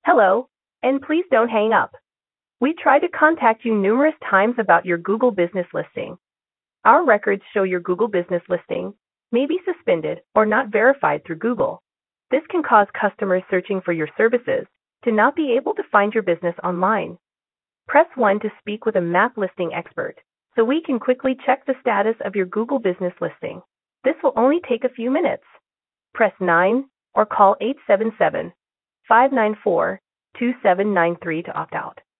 Hello, and please don't hang up. We tried to contact you numerous times about your Google business listing. Our records show your Google business listing may be suspended or not verified through Google. This can cause customers searching for your services to not be able to find your business online. Press 1 to speak with a map listing expert so we can quickly check the status of your Google business listing. This will only take a few minutes. Press 9 or call 877-594-2793 to opt out.